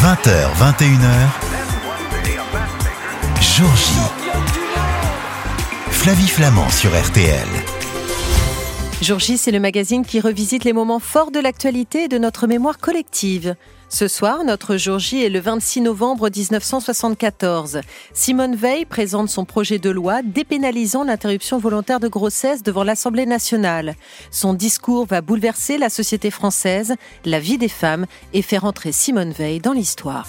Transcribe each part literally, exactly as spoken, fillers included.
vingt heures, vingt et une heures, Jour J. Flavie Flament sur R T L. Jour J, c'est le magazine qui revisite les moments forts de l'actualité et de notre mémoire collective. Ce soir, notre Jour J est le vingt-six novembre dix-neuf cent soixante-quatorze. Simone Veil présente son projet de loi dépénalisant l'interruption volontaire de grossesse devant l'Assemblée nationale. Son discours va bouleverser la société française, la vie des femmes et faire entrer Simone Veil dans l'histoire.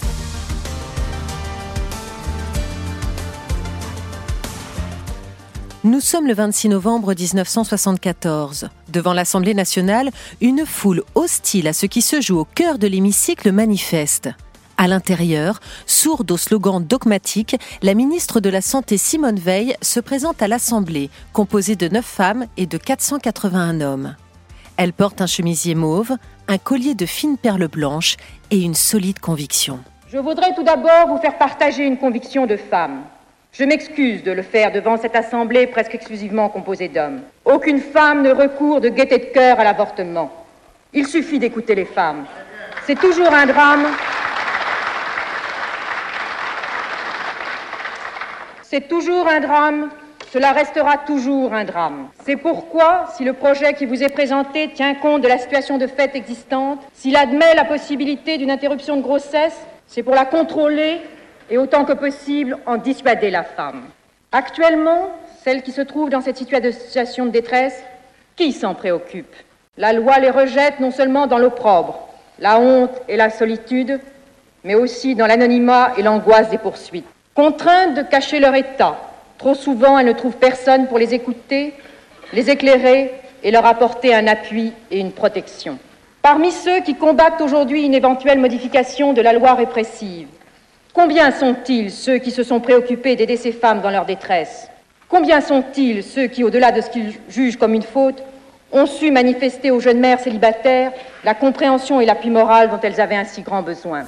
Nous sommes le vingt-six novembre dix-neuf cent soixante-quatorze. Devant l'Assemblée nationale, une foule hostile à ce qui se joue au cœur de l'hémicycle manifeste. À l'intérieur, sourde aux slogans dogmatiques, la ministre de la Santé Simone Veil se présente à l'Assemblée, composée de neuf femmes et de quatre cent quatre-vingt-un hommes. Elle porte un chemisier mauve, un collier de fines perles blanches et une solide conviction. Je voudrais tout d'abord vous faire partager une conviction de femme. Je m'excuse de le faire devant cette assemblée presque exclusivement composée d'hommes. Aucune femme ne recourt de gaieté de cœur à l'avortement. Il suffit d'écouter les femmes. C'est toujours un drame. C'est toujours un drame. Cela restera toujours un drame. C'est pourquoi, si le projet qui vous est présenté tient compte de la situation de fait existante, s'il admet la possibilité d'une interruption de grossesse, c'est pour la contrôler et autant que possible en dissuader la femme. Actuellement, celles qui se trouvent dans cette situation de détresse, qui s'en préoccupe? La loi les rejette non seulement dans l'opprobre, la honte et la solitude, mais aussi dans l'anonymat et l'angoisse des poursuites. Contraintes de cacher leur état, trop souvent elles ne trouvent personne pour les écouter, les éclairer et leur apporter un appui et une protection. Parmi ceux qui combattent aujourd'hui une éventuelle modification de la loi répressive, combien sont-ils ceux qui se sont préoccupés d'aider ces femmes dans leur détresse? Combien sont-ils ceux qui, au-delà de ce qu'ils jugent comme une faute, ont su manifester aux jeunes mères célibataires la compréhension et l'appui moral dont elles avaient un si grand besoin?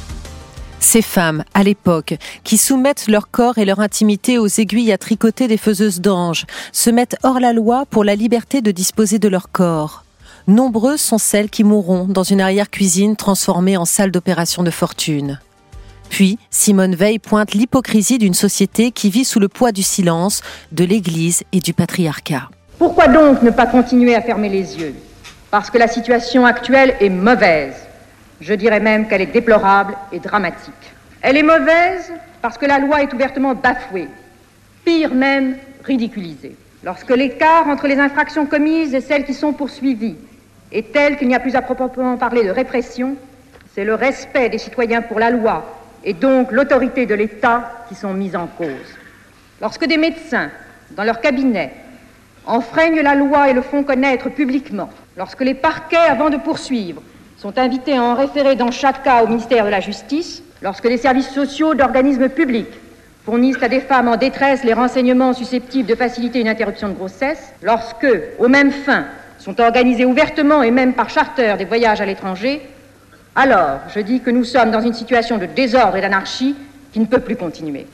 Ces femmes, à l'époque, qui soumettent leur corps et leur intimité aux aiguilles à tricoter des faiseuses d'anges, se mettent hors la loi pour la liberté de disposer de leur corps. Nombreuses sont celles qui mourront dans une arrière-cuisine transformée en salle d'opération de fortune. Puis, Simone Veil pointe l'hypocrisie d'une société qui vit sous le poids du silence, de l'Église et du patriarcat. Pourquoi donc ne pas continuer à fermer les yeux? Parce que la situation actuelle est mauvaise. Je dirais même qu'elle est déplorable et dramatique. Elle est mauvaise parce que la loi est ouvertement bafouée, pire même, ridiculisée. Lorsque l'écart entre les infractions commises et celles qui sont poursuivies est tel qu'il n'y a plus à proprement parler de répression, c'est le respect des citoyens pour la loi et donc l'autorité de l'État qui sont mises en cause. Lorsque des médecins, dans leur cabinet, enfreignent la loi et le font connaître publiquement, lorsque les parquets, avant de poursuivre, sont invités à en référer dans chaque cas au ministère de la Justice, lorsque les services sociaux d'organismes publics fournissent à des femmes en détresse les renseignements susceptibles de faciliter une interruption de grossesse, lorsque, aux mêmes fins, sont organisés ouvertement et même par charter des voyages à l'étranger, alors, je dis que nous sommes dans une situation de désordre et d'anarchie qui ne peut plus continuer.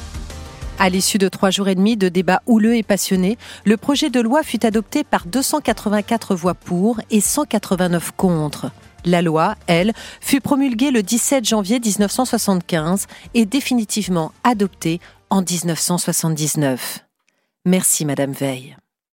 À l'issue de trois jours et demi de débats houleux et passionnés, le projet de loi fut adopté par deux cent quatre-vingt-quatre voix pour et cent quatre-vingt-neuf contre. La loi, elle, fut promulguée le dix-sept janvier dix-neuf cent soixante-quinze et définitivement adoptée en dix-neuf cent soixante-dix-neuf. Merci Madame Veil.